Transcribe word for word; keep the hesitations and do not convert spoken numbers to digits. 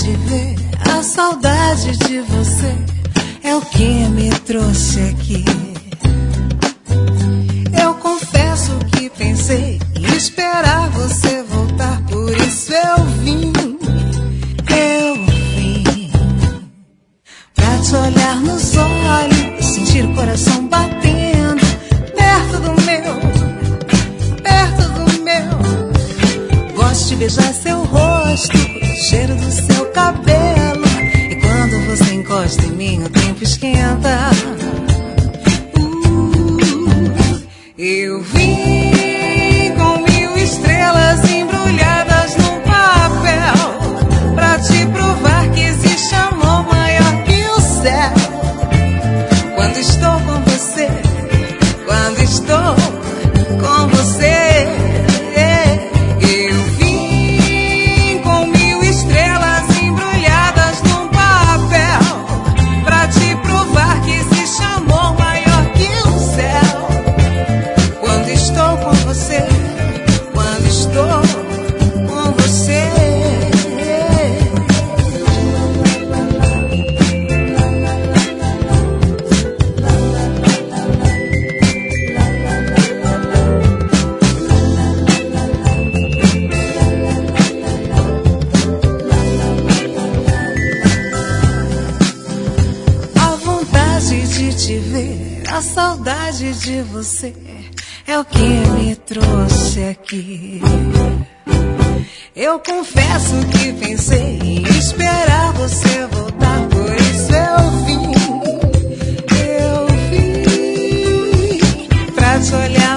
te ver, a saudade de você é o que me trouxe aqui. Eu confesso que pensei em esperar você voltar, por isso eu vim, eu vim pra te olhar nos olhos, sentir o coração batendo perto do meu, perto do meu. Gosto de beijar seu rosto, o cheiro do seu cabelo, e quando você encosta em mim o tempo esquenta. Eu vim com mil estrelas embrulhadas num papel pra te provar que existe amor maior que o céu. Quando estou com você, quando estou com você, eu vim com mil estrelas embrulhadas num papel pra te provar que existe amor maior que o céu. Quando estou com você, quando estou com você. A vontade de te ver, a saudade de você é o que me trouxe aqui. Eu confesso que pensei em esperar você voltar, por isso eu vim, eu vim pra te olhar